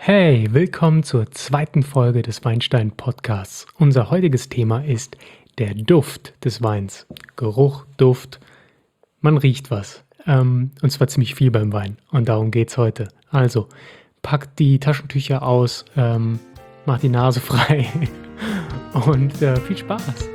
Hey, willkommen zur zweiten Folge des Weinstein Podcasts. Unser heutiges Thema ist der Duft des Weins. Geruch, Duft, man riecht was. Und zwar ziemlich viel beim Wein. Und darum geht's heute. Also, packt die Taschentücher aus, macht die Nase frei und viel Spaß.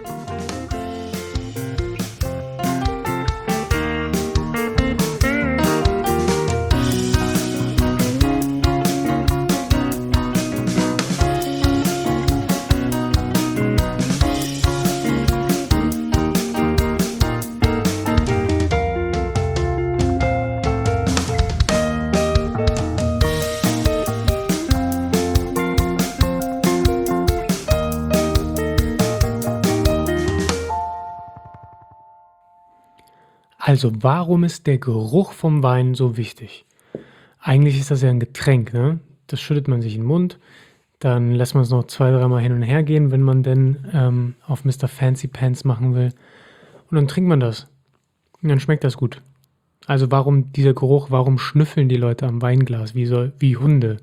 Also, warum ist der Geruch vom Wein so wichtig? Eigentlich ist das ja ein Getränk, ne? Das schüttet man sich in den Mund, dann lässt man es noch 2, dreimal hin und her gehen, wenn man denn auf Mister Fancy Pants machen will. Und dann trinkt man das. Und dann schmeckt das gut. Also warum dieser Geruch, warum schnüffeln die Leute am Weinglas wie Hunde?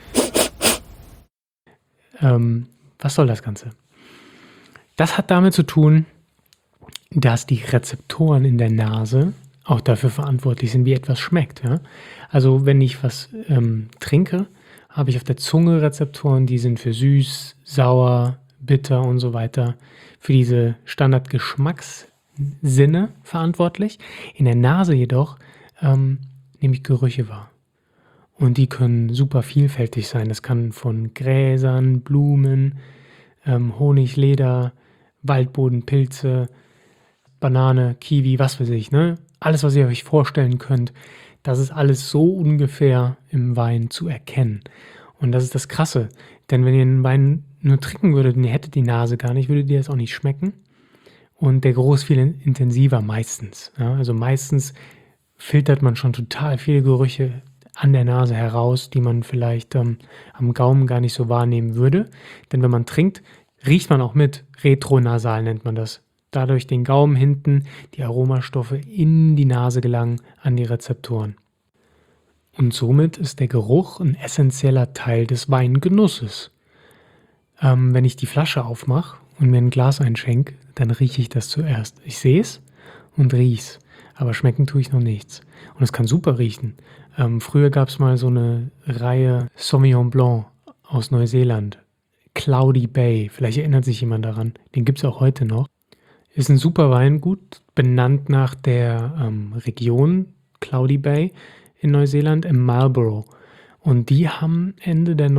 Was soll das Ganze? Das hat damit zu tun, dass die Rezeptoren in der Nase auch dafür verantwortlich sind, wie etwas schmeckt. Ja? Also wenn ich was trinke, habe ich auf der Zunge Rezeptoren, die sind für süß, sauer, bitter und so weiter, für diese Standardgeschmackssinne verantwortlich. In der Nase jedoch nehme ich Gerüche wahr. Und die können super vielfältig sein. Das kann von Gräsern, Blumen, Honig, Leder, Waldboden, Pilze, Banane, Kiwi, was weiß ich, ne? Alles, was ihr euch vorstellen könnt, das ist alles so ungefähr im Wein zu erkennen. Und das ist das Krasse, denn wenn ihr einen Wein nur trinken würdet und ihr hättet die Nase gar nicht, würdet ihr das auch nicht schmecken. Und der Geruch ist viel intensiver meistens. Ja? Also meistens filtert man schon total viele Gerüche an der Nase heraus, die man vielleicht am Gaumen gar nicht so wahrnehmen würde. Denn wenn man trinkt, riecht man auch mit. Retronasal nennt man das. Dadurch den Gaumen hinten die Aromastoffe in die Nase gelangen, an die Rezeptoren. Und somit ist der Geruch ein essentieller Teil des Weingenusses. Wenn ich die Flasche aufmache und mir ein Glas einschenke, dann rieche ich das zuerst. Ich sehe es und rieche es, aber schmecken tue ich noch nichts. Und es kann super riechen. Früher gab es mal so eine Reihe Sauvignon Blanc aus Neuseeland. Cloudy Bay, vielleicht erinnert sich jemand daran. Den gibt es auch heute noch. Ist ein super Weingut, benannt nach der Region Cloudy Bay in Neuseeland im Marlborough. Und die haben Ende der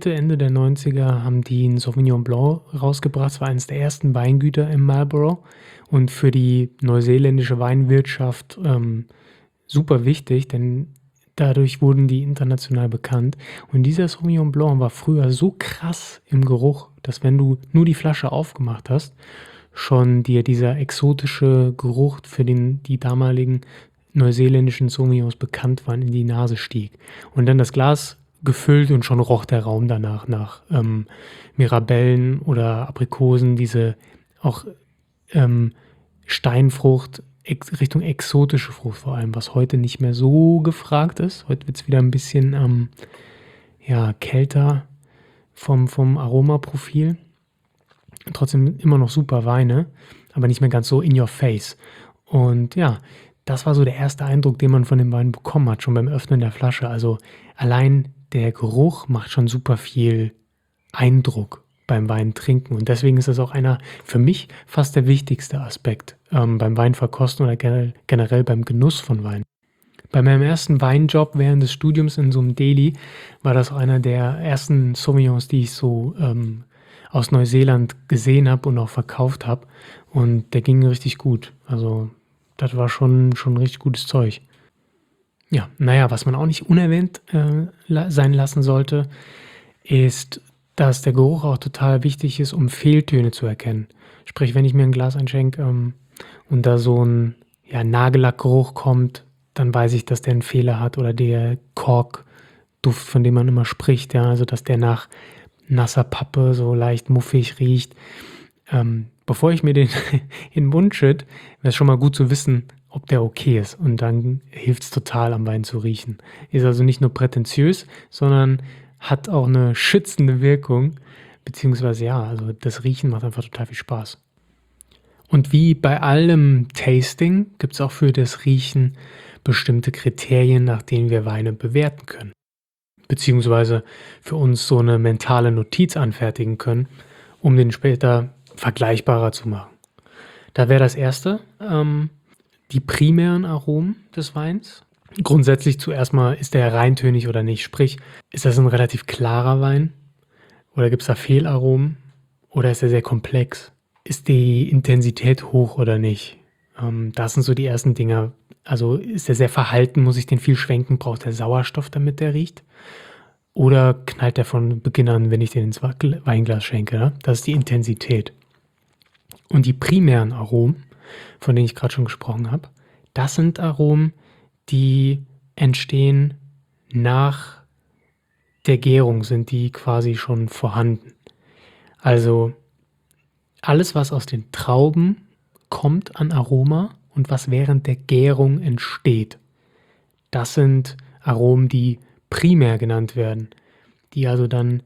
90er haben die einen Sauvignon Blanc rausgebracht. Das war eines der ersten Weingüter im Marlborough und für die neuseeländische Weinwirtschaft super wichtig, denn dadurch wurden die international bekannt. Und dieser Sauvignon Blanc war früher so krass im Geruch, dass wenn du nur die Flasche aufgemacht hast, schon dir dieser exotische Geruch für die damaligen neuseeländischen Sauvignons bekannt waren, in die Nase stieg. Und dann das Glas gefüllt und schon roch der Raum danach nach Mirabellen oder Aprikosen, diese auch Steinfrucht, Richtung exotische Frucht vor allem, was heute nicht mehr so gefragt ist. Heute wird es wieder ein bisschen kälter vom Aromaprofil. Trotzdem immer noch super Weine, aber nicht mehr ganz so in your face. Und ja, das war so der erste Eindruck, den man von dem Wein bekommen hat, schon beim Öffnen der Flasche. Also allein der Geruch macht schon super viel Eindruck beim Wein trinken. Und deswegen ist das auch einer, für mich fast der wichtigste Aspekt beim Weinverkosten oder generell beim Genuss von Wein. Bei meinem ersten Weinjob während des Studiums in so einem Deli war das auch einer der ersten Sauvignons, die ich so aus Neuseeland gesehen habe und auch verkauft habe. Und der ging richtig gut. Also das war schon richtig gutes Zeug. Ja, was man auch nicht unerwähnt sein lassen sollte, ist, dass der Geruch auch total wichtig ist, um Fehltöne zu erkennen. Sprich, wenn ich mir ein Glas einschenke und da so ein Nagellackgeruch kommt, dann weiß ich, dass der einen Fehler hat, oder der Korkduft, von dem man immer spricht, ja, also dass der nach nasser Pappe so leicht muffig riecht. Bevor ich mir den in den Mund schütte, wäre es schon mal gut zu wissen, ob der okay ist. Und dann hilft es total, am Wein zu riechen. Ist also nicht nur prätentiös, sondern hat auch eine schützende Wirkung, beziehungsweise ja, also das Riechen macht einfach total viel Spaß. Und wie bei allem Tasting gibt es auch für das Riechen bestimmte Kriterien, nach denen wir Weine bewerten können, beziehungsweise für uns so eine mentale Notiz anfertigen können, um den später vergleichbarer zu machen. Da wäre das erste, die primären Aromen des Weins. Grundsätzlich zuerst mal, ist der reintönig oder nicht? Sprich, ist das ein relativ klarer Wein oder gibt es da Fehlaromen oder ist er sehr komplex? Ist die Intensität hoch oder nicht? Das sind so die ersten Dinger. Also ist er sehr verhalten, muss ich den viel schwenken, braucht er Sauerstoff, damit der riecht? Oder knallt er von Beginn an, wenn ich den ins Weinglas schenke? Ne? Das ist die Intensität. Und die primären Aromen, von denen ich gerade schon gesprochen habe, das sind Aromen, die entstehen nach der Gärung, sind die quasi schon vorhanden. Also alles, was aus den Trauben kommt an Aroma und was während der Gärung entsteht, das sind Aromen, die primär genannt werden, die also dann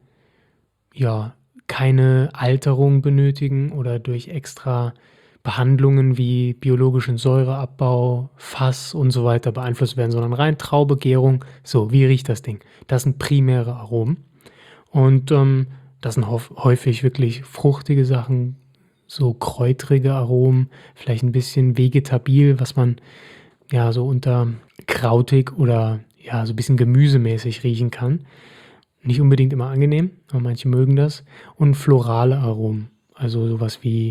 ja keine Alterung benötigen oder durch extra Behandlungen wie biologischen Säureabbau, Fass und so weiter beeinflusst werden, sondern rein Traube, Gärung. So, wie riecht das Ding? Das sind primäre Aromen. Und das sind häufig wirklich fruchtige Sachen, so kräutrige Aromen, vielleicht ein bisschen vegetabil, was man ja so unter krautig oder ja so ein bisschen gemüsemäßig riechen kann. Nicht unbedingt immer angenehm, aber manche mögen das. Und florale Aromen, also sowas wie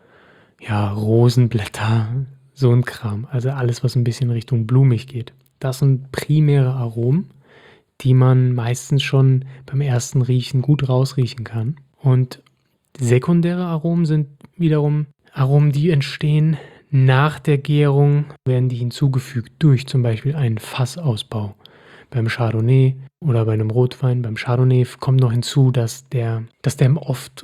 ja, Rosenblätter, so ein Kram. Also alles, was ein bisschen Richtung blumig geht. Das sind primäre Aromen, die man meistens schon beim ersten Riechen gut rausriechen kann. Und sekundäre Aromen sind wiederum Aromen, die entstehen nach der Gärung, werden die hinzugefügt durch zum Beispiel einen Fassausbau. Beim Chardonnay oder bei einem Rotwein, beim Chardonnay kommt noch hinzu, dass der oft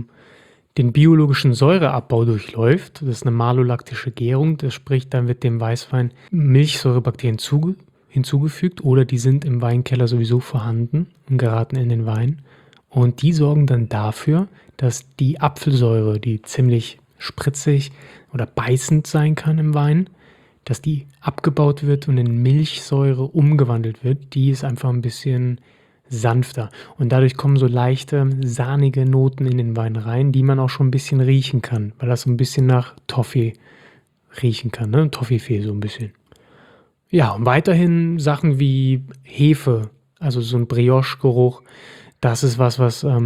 den biologischen Säureabbau durchläuft. Das ist eine malolaktische Gärung. Das spricht, dann wird dem Weißwein Milchsäurebakterien hinzugefügt oder die sind im Weinkeller sowieso vorhanden und geraten in den Wein. Und die sorgen dann dafür, dass die Apfelsäure, die ziemlich spritzig oder beißend sein kann im Wein, dass die abgebaut wird und in Milchsäure umgewandelt wird. Die ist einfach ein bisschen sanfter. Und dadurch kommen so leichte, sahnige Noten in den Wein rein, die man auch schon ein bisschen riechen kann, weil das so ein bisschen nach Toffee riechen kann, ne? Toffifee so ein bisschen. Ja, und weiterhin Sachen wie Hefe, also so ein Brioche-Geruch, das ist was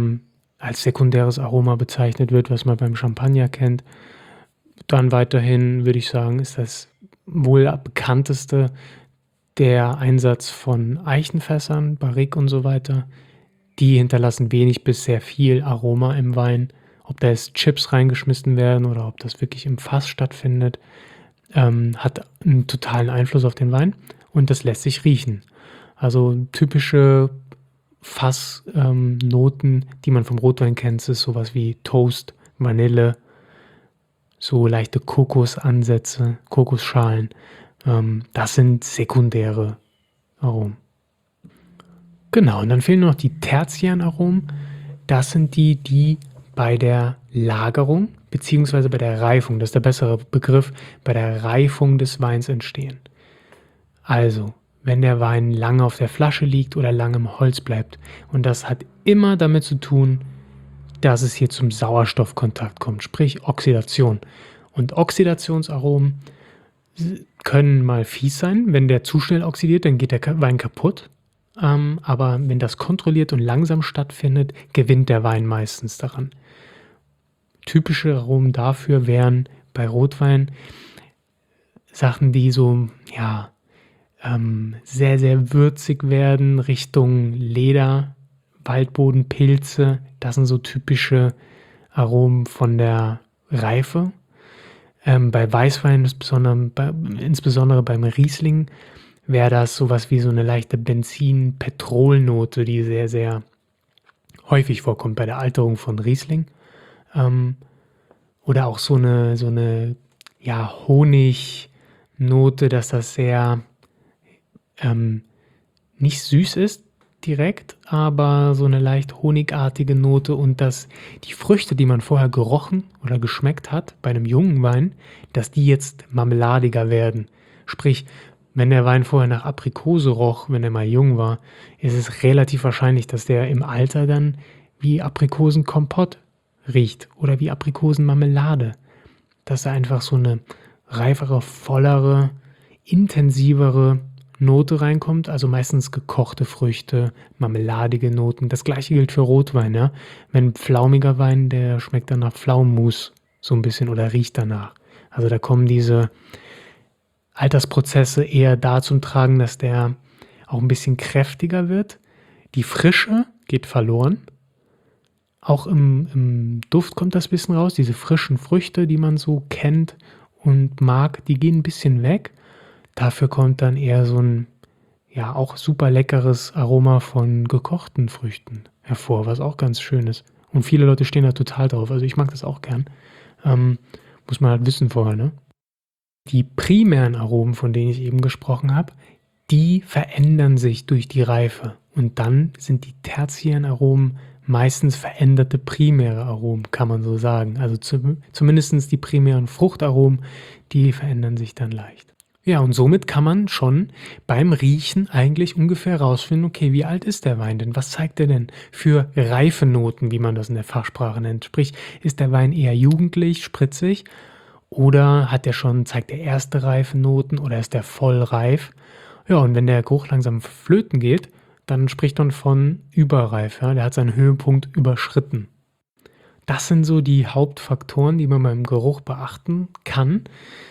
als sekundäres Aroma bezeichnet wird, was man beim Champagner kennt. Dann weiterhin würde ich sagen, ist das wohl bekannteste der Einsatz von Eichenfässern, Barrique und so weiter. Die hinterlassen wenig bis sehr viel Aroma im Wein. Ob da jetzt Chips reingeschmissen werden oder ob das wirklich im Fass stattfindet, hat einen totalen Einfluss auf den Wein und das lässt sich riechen. Also typische Fassnoten, die man vom Rotwein kennt, ist sowas wie Toast, Vanille, so leichte Kokosansätze, Kokosschalen. Das sind sekundäre Aromen. Genau, und dann fehlen noch die tertiären Aromen. Das sind die bei der Lagerung bzw. bei der Reifung, das ist der bessere Begriff, bei der Reifung des Weins entstehen. Also, wenn der Wein lange auf der Flasche liegt oder lange im Holz bleibt. Und das hat immer damit zu tun, dass es hier zum Sauerstoffkontakt kommt, sprich Oxidation. Und Oxidationsaromen können mal fies sein. Wenn der zu schnell oxidiert, dann geht der Wein kaputt. Aber wenn das kontrolliert und langsam stattfindet, gewinnt der Wein meistens daran. Typische Aromen dafür wären bei Rotwein Sachen, die so, ja, sehr, sehr würzig werden, Richtung Leder, Waldboden, Pilze. Das sind so typische Aromen von der Reife. Bei Weißwein, insbesondere beim Riesling, wäre das sowas wie so eine leichte Benzin-Petrolnote, die sehr, sehr häufig vorkommt bei der Alterung von Riesling. Oder auch so eine ja, Honignote, dass das sehr nicht süß ist, direkt, aber so eine leicht honigartige Note und dass die Früchte, die man vorher gerochen oder geschmeckt hat bei einem jungen Wein, dass die jetzt marmeladiger werden. Sprich, wenn der Wein vorher nach Aprikose roch, wenn er mal jung war, ist es relativ wahrscheinlich, dass der im Alter dann wie Aprikosenkompott riecht oder wie Aprikosenmarmelade. Dass da einfach so eine reifere, vollere, intensivere Note reinkommt, also meistens gekochte Früchte, marmeladige Noten. Das gleiche gilt für Rotwein, ja. Wenn pflaumiger Wein, der schmeckt dann nach Pflaumenmus so ein bisschen oder riecht danach. Also da kommen diese Altersprozesse eher da zum Tragen, dass der auch ein bisschen kräftiger wird. Die Frische geht verloren. Auch im Duft kommt das ein bisschen raus. Diese frischen Früchte, die man so kennt und mag, die gehen ein bisschen weg. Dafür kommt dann eher so ein, ja, auch super leckeres Aroma von gekochten Früchten hervor, was auch ganz schön ist. Und viele Leute stehen da total drauf. Also ich mag das auch gern. Ähm, Muss man halt wissen vorher, ne? Die primären Aromen, von denen ich eben gesprochen habe, die verändern sich durch die Reife. Und dann sind die tertiären Aromen meistens veränderte primäre Aromen, kann man so sagen. Also zumindest die primären Fruchtaromen, die verändern sich dann leicht. Ja, und somit kann man schon beim Riechen eigentlich ungefähr rausfinden, okay, wie alt ist der Wein denn? Was zeigt er denn für reife Noten, wie man das in der Fachsprache nennt? Sprich, ist der Wein eher jugendlich, spritzig oder zeigt er erste reife Noten oder ist der voll reif? Ja, und wenn der Geruch langsam flöten geht, dann spricht man von überreif. Ja? Der hat seinen Höhepunkt überschritten. Das sind so die Hauptfaktoren, die man beim Geruch beachten kann.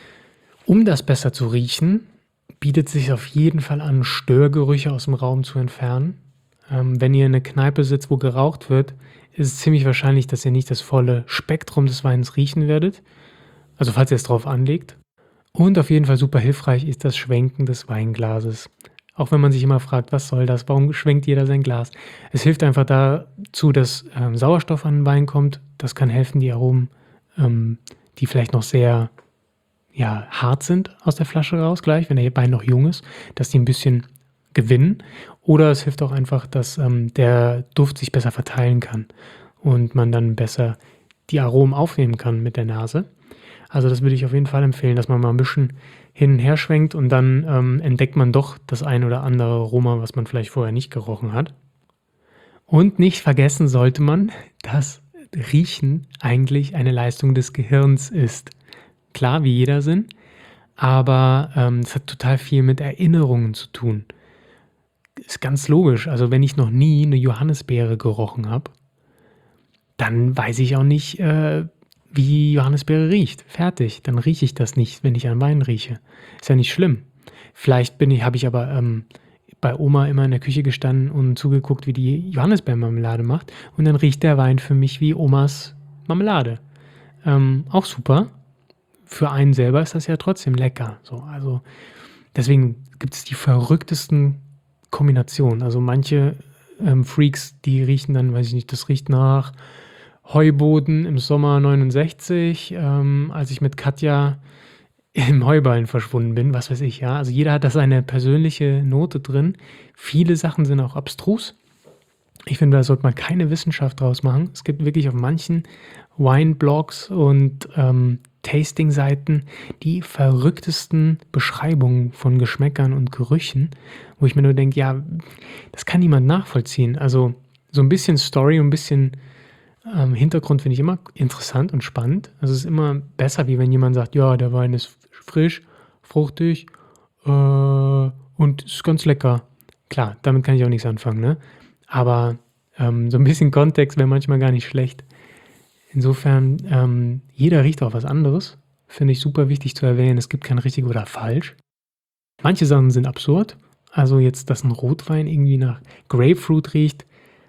Um das besser zu riechen, bietet sich auf jeden Fall an, Störgerüche aus dem Raum zu entfernen. Wenn ihr in einer Kneipe sitzt, wo geraucht wird, ist es ziemlich wahrscheinlich, dass ihr nicht das volle Spektrum des Weins riechen werdet. Also falls ihr es drauf anlegt. Und auf jeden Fall super hilfreich ist das Schwenken des Weinglases. Auch wenn man sich immer fragt, was soll das? Warum schwenkt jeder sein Glas? Es hilft einfach dazu, dass Sauerstoff an den Wein kommt. Das kann helfen, die Aromen, die vielleicht noch sehr hart sind, aus der Flasche raus gleich, wenn der Wein noch jung ist, dass die ein bisschen gewinnen. Oder es hilft auch einfach, dass der Duft sich besser verteilen kann und man dann besser die Aromen aufnehmen kann mit der Nase. Also das würde ich auf jeden Fall empfehlen, dass man mal ein bisschen hin und her schwenkt und dann entdeckt man doch das ein oder andere Aroma, was man vielleicht vorher nicht gerochen hat. Und nicht vergessen sollte man, dass Riechen eigentlich eine Leistung des Gehirns ist. Klar, wie jeder Sinn, aber es hat total viel mit Erinnerungen zu tun. Ist ganz logisch. Also wenn ich noch nie eine Johannisbeere gerochen habe, dann weiß ich auch nicht, wie Johannisbeere riecht. Fertig. Dann rieche ich das nicht, wenn ich an Wein rieche. Ist ja nicht schlimm. Vielleicht habe ich aber bei Oma immer in der Küche gestanden und zugeguckt, wie die Johannisbeermarmelade macht. Und dann riecht der Wein für mich wie Omas Marmelade. Auch super. Für einen selber ist das ja trotzdem lecker. So, also deswegen gibt es die verrücktesten Kombinationen. Also manche Freaks, die riechen dann, weiß ich nicht, das riecht nach Heuboden im Sommer 69, als ich mit Katja im Heuballen verschwunden bin, was weiß ich, ja. Also jeder hat da seine persönliche Note drin. Viele Sachen sind auch abstrus. Ich finde, da sollte man keine Wissenschaft draus machen. Es gibt wirklich auf manchen Wine-Blogs und Tasting-Seiten die verrücktesten Beschreibungen von Geschmäckern und Gerüchen, wo ich mir nur denke, ja, das kann niemand nachvollziehen. Also so ein bisschen Story und ein bisschen Hintergrund finde ich immer interessant und spannend. Also es ist immer besser, wie wenn jemand sagt, ja, der Wein ist frisch, fruchtig und ist ganz lecker. Klar, damit kann ich auch nichts anfangen, ne? Aber so ein bisschen Kontext wäre manchmal gar nicht schlecht. Insofern, jeder riecht auch was anderes. Finde ich super wichtig zu erwähnen. Es gibt kein richtig oder falsch. Manche Sachen sind absurd. Also jetzt, dass ein Rotwein irgendwie nach Grapefruit riecht,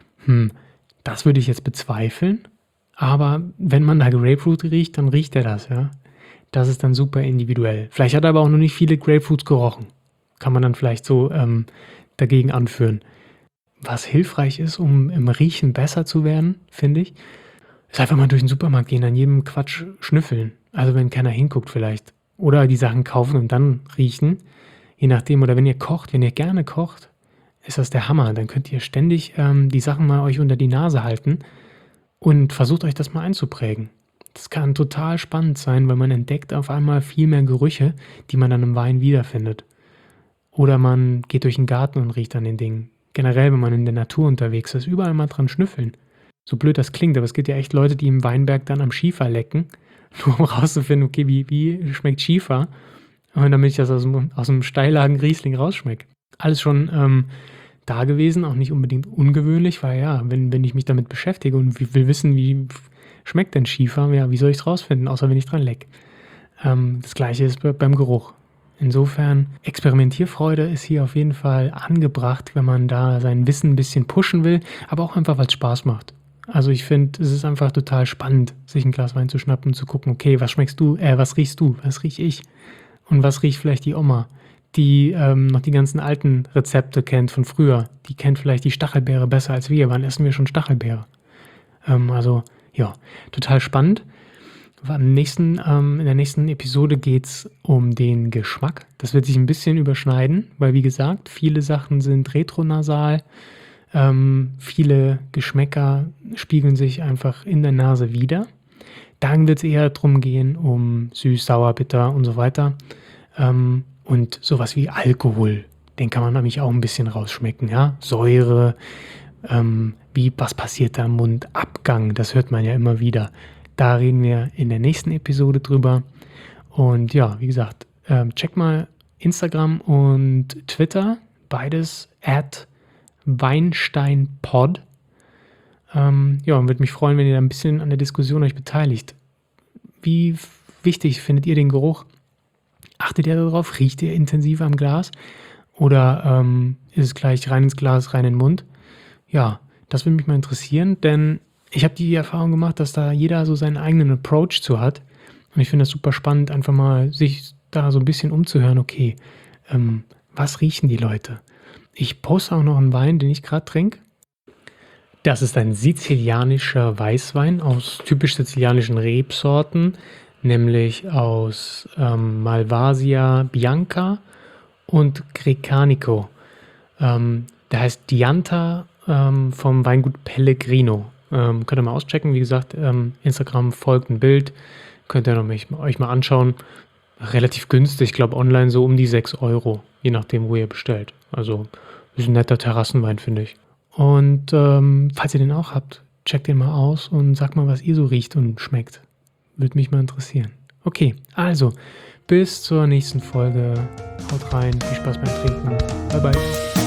das würde ich jetzt bezweifeln. Aber wenn man da Grapefruit riecht, dann riecht er das, ja. Das ist dann super individuell. Vielleicht hat er aber auch noch nicht viele Grapefruits gerochen. Kann man dann vielleicht so dagegen anführen. Was hilfreich ist, um im Riechen besser zu werden, finde ich, ist einfach mal durch den Supermarkt gehen, an jedem Quatsch schnüffeln. Also wenn keiner hinguckt vielleicht. Oder die Sachen kaufen und dann riechen. Je nachdem. Oder wenn ihr kocht, wenn ihr gerne kocht, ist das der Hammer. Dann könnt ihr ständig die Sachen mal euch unter die Nase halten und versucht euch das mal einzuprägen. Das kann total spannend sein, weil man entdeckt auf einmal viel mehr Gerüche, die man dann im Wein wiederfindet. Oder man geht durch den Garten und riecht an den Dingen. Generell, wenn man in der Natur unterwegs ist, überall mal dran schnüffeln. So blöd das klingt, aber es gibt ja echt Leute, die im Weinberg dann am Schiefer lecken, nur um rauszufinden, okay, wie schmeckt Schiefer? Und damit ich das aus dem Steillagen Riesling rausschmecke. Alles schon da gewesen, auch nicht unbedingt ungewöhnlich, weil ja, wenn ich mich damit beschäftige und will wissen, wie schmeckt denn Schiefer, ja, wie soll ich es rausfinden, außer wenn ich dran leck. Das gleiche ist beim Geruch. Insofern, Experimentierfreude ist hier auf jeden Fall angebracht, wenn man da sein Wissen ein bisschen pushen will, aber auch einfach, weil es Spaß macht. Also ich finde, es ist einfach total spannend, sich ein Glas Wein zu schnappen und zu gucken, okay, was riechst du, was riech ich und was riecht vielleicht die Oma, die noch die ganzen alten Rezepte kennt von früher. Die kennt vielleicht die Stachelbeere besser als wir. Wann essen wir schon Stachelbeere? Also ja, total spannend. In der nächsten Episode geht es um den Geschmack. Das wird sich ein bisschen überschneiden, weil wie gesagt, viele Sachen sind retronasal. Viele Geschmäcker spiegeln sich einfach in der Nase wider. Dann wird es eher darum gehen, um süß, sauer, bitter und so weiter. Und sowas wie Alkohol, den kann man nämlich auch ein bisschen rausschmecken. Ja? Säure, was passiert da im Mund, Abgang, das hört man ja immer wieder. Da reden wir in der nächsten Episode drüber. Und ja, wie gesagt, check mal Instagram und Twitter, beides @WeinsteinPod. Ja, und würde mich freuen, wenn ihr da ein bisschen an der Diskussion euch beteiligt. Wie wichtig findet ihr den Geruch? Achtet ihr darauf? Riecht ihr intensiver am Glas? Oder ist es gleich rein ins Glas, rein in den Mund? Ja, das würde mich mal interessieren, denn ich habe die Erfahrung gemacht, dass da jeder so seinen eigenen Approach zu hat. Und ich finde das super spannend, einfach mal sich da so ein bisschen umzuhören, okay, was riechen die Leute? Ich poste auch noch einen Wein, den ich gerade trinke. Das ist ein sizilianischer Weißwein aus typisch sizilianischen Rebsorten, nämlich aus Malvasia Bianca und Grecanico. Der heißt Dianta vom Weingut Pellegrino. Könnt ihr mal auschecken, wie gesagt, Instagram folgt ein Bild, könnt ihr euch mal anschauen. Relativ günstig, ich glaube online so um die 6 Euro, je nachdem, wo ihr bestellt. Also ist ein netter Terrassenwein, finde ich. Und falls ihr den auch habt, checkt den mal aus und sagt mal, was ihr so riecht und schmeckt. Würde mich mal interessieren. Okay, also bis zur nächsten Folge. Haut rein, viel Spaß beim Trinken. Bye bye.